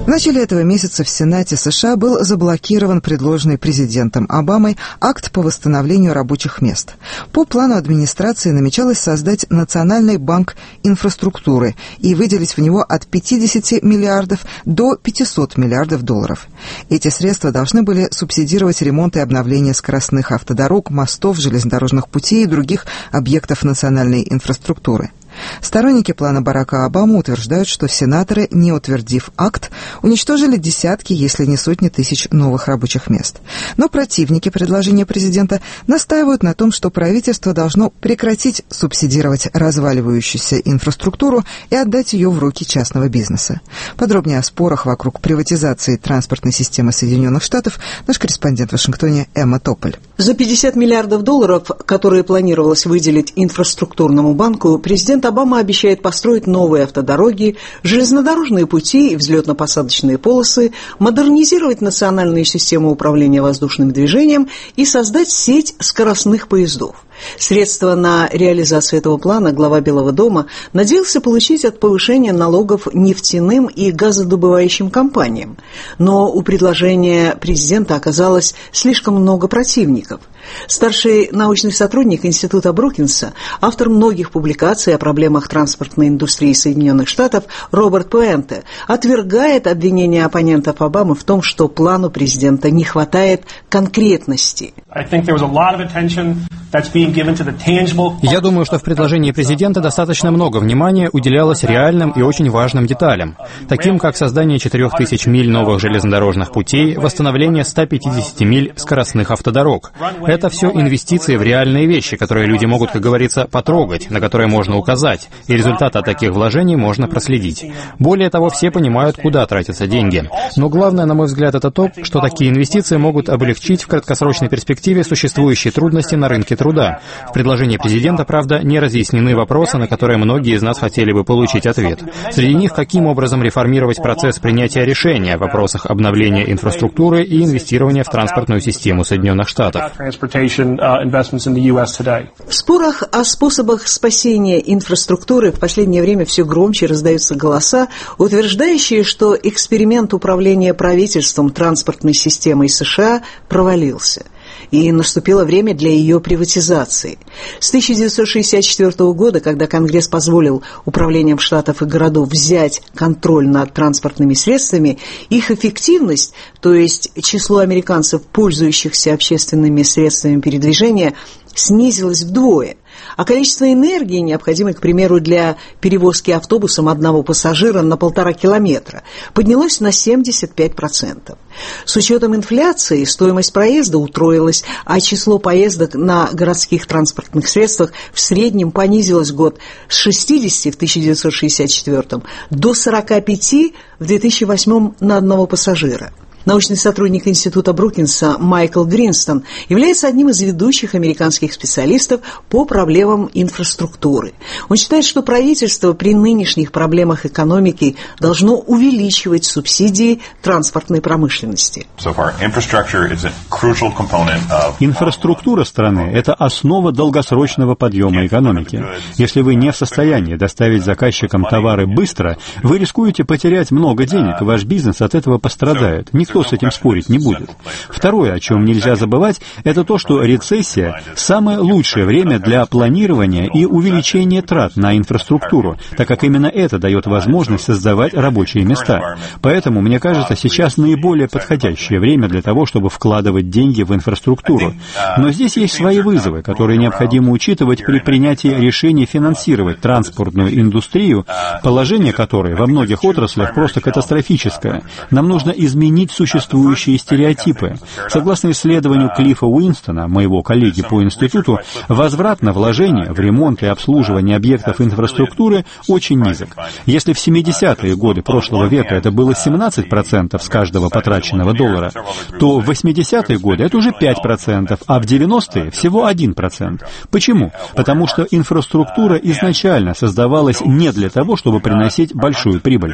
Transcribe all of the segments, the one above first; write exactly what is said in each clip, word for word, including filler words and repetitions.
В начале этого месяца в Сенате США был заблокирован предложенный президентом Обамой акт по восстановлению рабочих мест. По плану администрации намечалось создать Национальный банк инфраструктуры и выделить в него от пятидесяти миллиардов до пятисот миллиардов долларов. Эти средства должны были субсидировать ремонт и обновление скоростных автодорог, мостов, железнодорожных путей и других объектов национальной инфраструктуры. Сторонники плана Барака Обамы утверждают, что сенаторы, не утвердив акт, уничтожили десятки, если не сотни тысяч новых рабочих мест. Но противники предложения президента настаивают на том, что правительство должно прекратить субсидировать разваливающуюся инфраструктуру и отдать ее в руки частного бизнеса. Подробнее о спорах вокруг приватизации транспортной системы Соединенных Штатов наш корреспондент в Вашингтоне Эмма Тополь. За пятьдесят миллиардов долларов, которые планировалось выделить инфраструктурному банку, президент Обама обещает построить новые автодороги, железнодорожные пути и взлетно-посадочные полосы, модернизировать национальную систему управления воздушным движением и создать сеть скоростных поездов. Средства на реализацию этого плана глава Белого дома надеялся получить от повышения налогов нефтяным и газодобывающим компаниям. Но у предложения президента оказалось слишком много противников. Старший научный сотрудник Института Брукинса, автор многих публикаций о проблемах транспортной индустрии Соединенных Штатов Роберт Пуэнте отвергает обвинения оппонентов Обамы в том, что плану президента не хватает конкретности. Я думаю, что в предложении президента достаточно много внимания уделялось реальным и очень важным деталям, таким как создание четырех тысяч миль новых железнодорожных путей, восстановление ста пятидесяти миль скоростных автодорог. Это все инвестиции в реальные вещи, которые люди могут, как говорится, потрогать, на которые можно указать, и результаты от таких вложений можно проследить. Более того, все понимают, куда тратятся деньги. Но главное, на мой взгляд, это то, что такие инвестиции могут облегчить в краткосрочной перспективе существующие трудности на рынке труда. В предложении президента, правда, не разъяснены вопросы, на которые многие из нас хотели бы получить ответ. Среди них, каким образом реформировать процесс принятия решения в вопросах обновления инфраструктуры и инвестирования в транспортную систему Соединенных Штатов. В спорах о способах спасения инфраструктуры в последнее время все громче раздаются голоса, утверждающие, что эксперимент управления правительством транспортной системой США провалился. И наступило время для ее приватизации. С тысяча девятьсот шестьдесят четвёртого года, когда Конгресс позволил управлениям штатов и городов взять контроль над транспортными средствами, их эффективность, то есть число американцев, пользующихся общественными средствами передвижения, снизилось вдвое, а количество энергии, необходимой, к примеру, для перевозки автобусом одного пассажира на полтора километра, поднялось на семьдесят пять процентов. С учетом инфляции стоимость проезда утроилась, а число поездок на городских транспортных средствах в среднем понизилось год с шестидесяти в тысяча девятьсот шестьдесят четвёртом до сорока пяти в две тысячи восьмом на одного пассажира. Научный сотрудник Института Брукинса Майкл Гринстон является одним из ведущих американских специалистов по проблемам инфраструктуры. Он считает, что правительство при нынешних проблемах экономики должно увеличивать субсидии транспортной промышленности. Инфраструктура страны – это основа долгосрочного подъема экономики. Если вы не в состоянии доставить заказчикам товары быстро, вы рискуете потерять много денег, и ваш бизнес от этого пострадает. Никто с этим спорить не будет. Второе, о чем нельзя забывать, это то, что рецессия – самое лучшее время для планирования и увеличения трат на инфраструктуру, так как именно это дает возможность создавать рабочие места. Поэтому, мне кажется, сейчас наиболее подходящее время для того, чтобы вкладывать деньги в инфраструктуру. Но здесь есть свои вызовы, которые необходимо учитывать при принятии решения финансировать транспортную индустрию, положение которой во многих отраслях просто катастрофическое. Нам нужно изменить существующие стереотипы. Согласно исследованию Клиффа Уинстона, моего коллеги по институту, возврат на вложения в ремонт и обслуживание объектов инфраструктуры очень низок. Если в семидесятые годы прошлого века это было семнадцать процентов с каждого потраченного доллара, то в восьмидесятые годы это уже пять процентов, а в девяностые всего один процент. Почему? Потому что инфраструктура изначально создавалась не для того, чтобы приносить большую прибыль.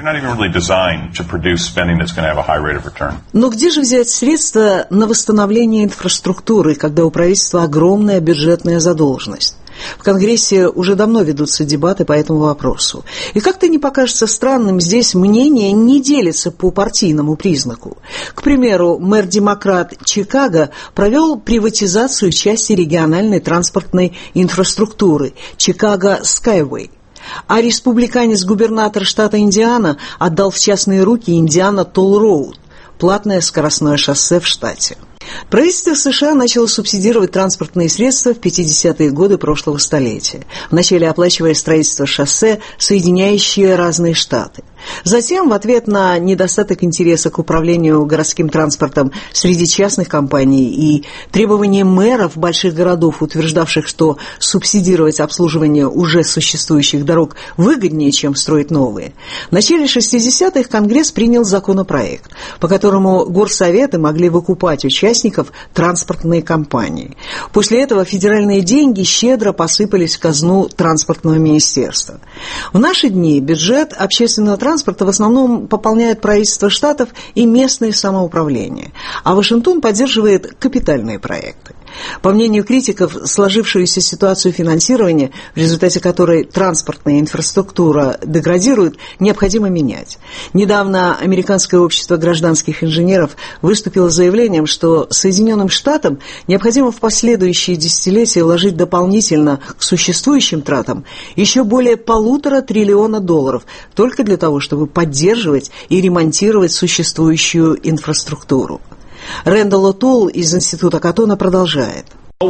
Но где же взять средства на восстановление инфраструктуры, когда у правительства огромная бюджетная задолженность? В Конгрессе уже давно ведутся дебаты по этому вопросу. И как-то не покажется странным, здесь мнения не делятся по партийному признаку. К примеру, мэр-демократ Чикаго провел приватизацию части региональной транспортной инфраструктуры Чикаго Skyway. А республиканец-губернатор штата Индиана отдал в частные руки Индиана Толл Роуд, платное скоростное шоссе в штате. Правительство США начало субсидировать транспортные средства в пятидесятые годы прошлого столетия, вначале оплачивая строительство шоссе, соединяющие разные штаты. Затем, в ответ на недостаток интереса к управлению городским транспортом среди частных компаний и требования мэров больших городов, утверждавших, что субсидировать обслуживание уже существующих дорог выгоднее, чем строить новые, в начале шестидесятых Конгресс принял законопроект, по которому горсоветы могли выкупать участников транспортные компании. После этого федеральные деньги щедро посыпались в казну транспортного министерства. В наши дни бюджет общественного транспорта Транспорта в основном пополняет правительство штатов и местное самоуправление, а Вашингтон поддерживает капитальные проекты. По мнению критиков, сложившуюся ситуацию финансирования, в результате которой транспортная инфраструктура деградирует, необходимо менять. Недавно Американское общество гражданских инженеров выступило с заявлением, что Соединенным Штатам необходимо в последующие десятилетия вложить дополнительно к существующим тратам еще более полутора триллиона долларов только для того, чтобы поддерживать и ремонтировать существующую инфраструктуру. Рэндалл О'Тулл из Института Каттона продолжает.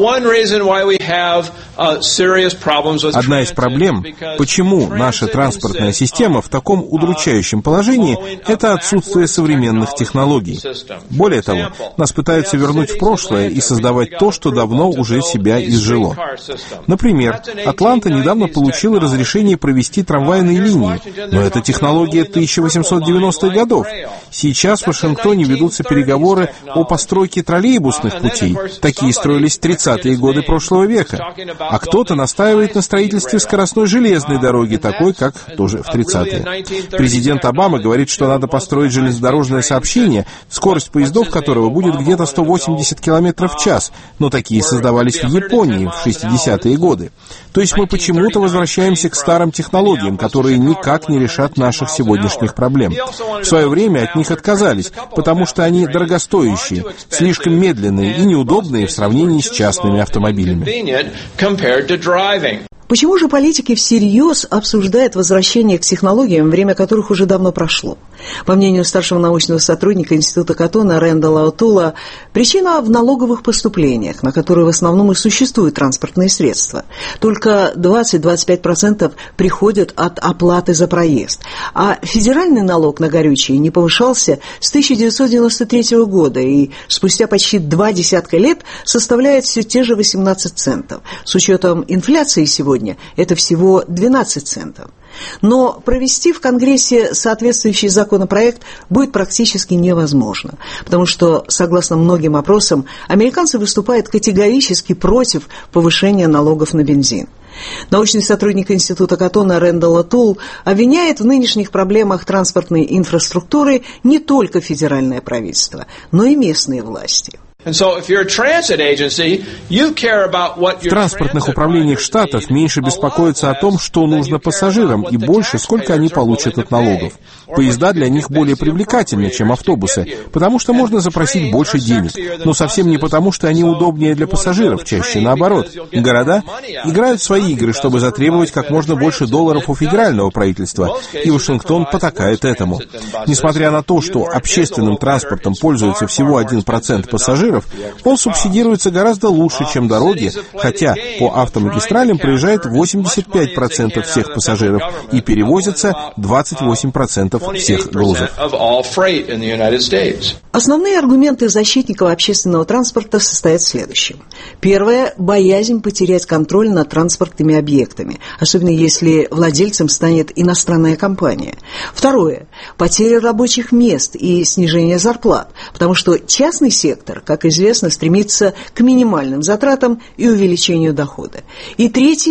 Одна из проблем, почему наша транспортная система в таком удручающем положении, это отсутствие современных технологий. Более того, нас пытаются вернуть в прошлое и создавать то, что давно уже себя изжило. Например, Атланта недавно получила разрешение провести трамвайные линии, но это технология тысяча восемьсот девяностых годов. Сейчас в Вашингтоне ведутся переговоры о постройке троллейбусных путей. Такие строились в тридцатые годы прошлого века. А кто-то настаивает на строительстве скоростной железной дороги, такой, как тоже в тридцатые. Президент Обама говорит, что надо построить железнодорожное сообщение, скорость поездов которого будет где-то сто восемьдесят километров в час, но такие создавались в Японии в шестидесятые годы. То есть мы почему-то возвращаемся к старым технологиям, которые никак не решат наших сегодняшних проблем. В свое время от них отказались, потому что они дорогостоящие, слишком медленные и неудобные в сравнении с частными автомобилями. Почему же политики всерьез обсуждают возвращение к технологиям, время которых уже давно прошло? По мнению старшего научного сотрудника Института Каттона Рэндалла О'Тулла, причина в налоговых поступлениях, на которые в основном и существуют транспортные средства. Только двадцать-двадцать пять процентов приходят от оплаты за проезд, а федеральный налог на горючее не повышался с тысяча девятьсот девяносто третьего года и спустя почти два десятка лет составляет все те же восемнадцать центов. С учетом инфляции сегодня это всего двенадцать центов. Но провести в Конгрессе соответствующий законопроект будет практически невозможно, потому что, согласно многим опросам, американцы выступают категорически против повышения налогов на бензин. Научный сотрудник Института Каттона Рэндалл О'Тулл обвиняет в нынешних проблемах транспортной инфраструктуры не только федеральное правительство, но и местные власти. В транспортных управлениях штатов меньше беспокоятся о том, что нужно пассажирам, и больше, сколько они получат от налогов. Поезда для них более привлекательны, чем автобусы, потому что можно запросить больше денег, но совсем не потому, что они удобнее для пассажиров, чаще наоборот. Города играют свои игры, чтобы затребовать как можно больше долларов у федерального правительства, и Вашингтон потакает этому. Несмотря на то, что общественным транспортом пользуется всего один процент пассажиров, он субсидируется гораздо лучше, чем дороги, хотя по автомагистралям проезжает восемьдесят пять процентов всех пассажиров и перевозится двадцать восемь процентов всех грузов. Основные аргументы защитников общественного транспорта состоят в следующем. Первое – боязнь потерять контроль над транспортными объектами, особенно если владельцем станет иностранная компания. Второе – потеря рабочих мест и снижение зарплат, потому что частный сектор, как известно, стремится к минимальным затратам и увеличению дохода. И третье –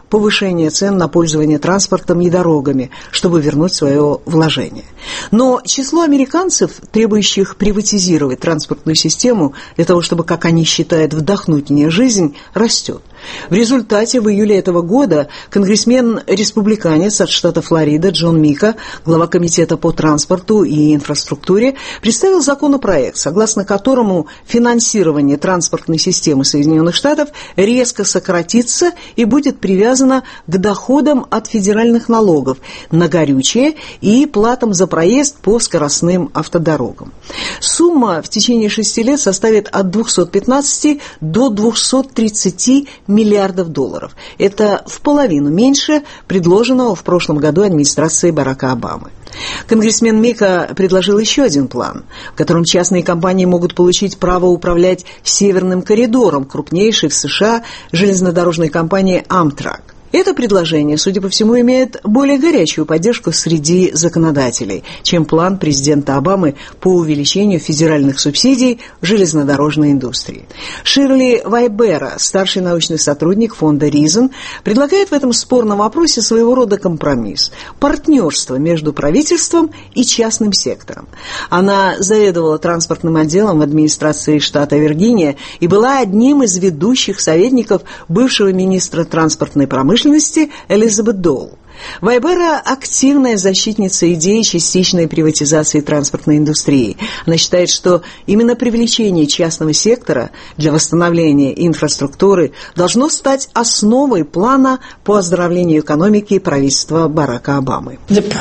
повышение цен на пользование транспортом и дорогами, чтобы вернуть свое вложение. Но число американцев, требующих приватизировать транспортную систему для того, чтобы, как они считают, вдохнуть в нее жизнь, растет. В результате в июле этого года конгрессмен-республиканец от штата Флорида Джон Мика, глава комитета по транспорту и инфраструктуре, представил законопроект, согласно которому финансирование транспортной системы Соединенных Штатов резко сократится и будет привязано к доходам от федеральных налогов на горючее и платам за проезд по скоростным автодорогам. Сумма в течение шести лет составит от двухсот пятнадцати до двухсот тридцати миллиардов долларов. Это в половину меньше предложенного в прошлом году администрацией Барака Обамы. Конгрессмен Мика предложил еще один план, в котором частные компании могут получить право управлять Северным коридором, крупнейшей в США железнодорожной компании Amtrak. Это предложение, судя по всему, имеет более горячую поддержку среди законодателей, чем план президента Обамы по увеличению федеральных субсидий в железнодорожной индустрии. Ширли Вайбера, старший научный сотрудник фонда Reason, предлагает в этом спорном вопросе своего рода компромисс – партнерство между правительством и частным сектором. Она заведовала транспортным отделом в администрации штата Виргиния и была одним из ведущих советников бывшего министра транспортной промышленности Элизабет Доул. Вайбера – активная защитница идеи частичной приватизации транспортной индустрии. Она считает, что именно привлечение частного сектора для восстановления инфраструктуры должно стать основой плана по оздоровлению экономики правительства Барака Обамы.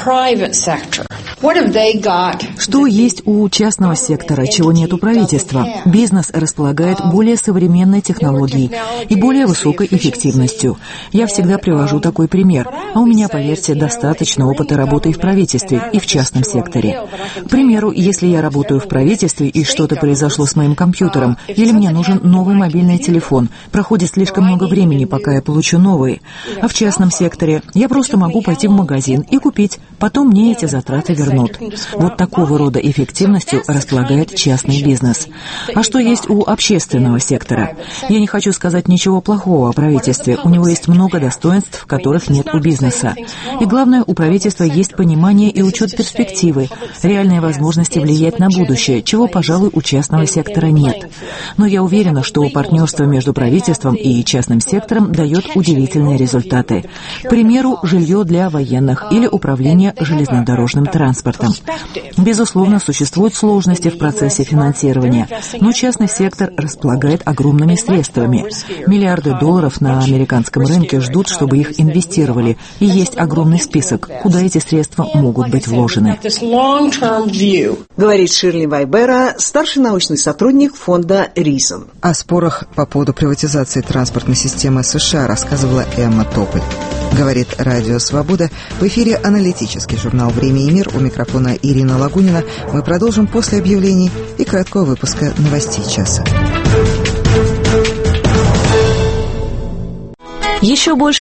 Что есть у частного сектора, чего нет у правительства? Бизнес располагает более современной технологией и более высокой эффективностью. Я всегда привожу такой пример, а у меня, поверьте, достаточно опыта работы и в правительстве, и в частном секторе. К примеру, если я работаю в правительстве и что-то произошло с моим компьютером, или мне нужен новый мобильный телефон, проходит слишком много времени, пока я получу новый. А в частном секторе я просто могу пойти в магазин и купить, потом мне эти затраты вернут. Вот такого рода эффективностью располагает частный бизнес. А что есть у общественного сектора? Я не хочу сказать ничего плохого о правительстве, у него есть много достоинств, которых нет у бизнеса. И главное, у правительства есть понимание и учет перспективы, реальные возможности влиять на будущее, чего, пожалуй, у частного сектора нет. Но я уверена, что партнерство между правительством и частным сектором дает удивительные результаты. К примеру, жилье для военных или управление железнодорожным транспортом. Безусловно, существуют сложности в процессе финансирования, но частный сектор располагает огромными средствами. Миллиарды долларов на американском рынке ждут, чтобы их инвестировали, и есть огромный список, куда эти средства могут быть вложены. Говорит Ширли Вайбера, старший научный сотрудник фонда Reason. О спорах по поводу приватизации транспортной системы США рассказывала Эмма Тополь. Говорит Радио Свобода. В эфире аналитический журнал «Время и мир». У микрофона Ирина Лагунина. Мы продолжим после объявлений и краткого выпуска новостей часа. Еще больше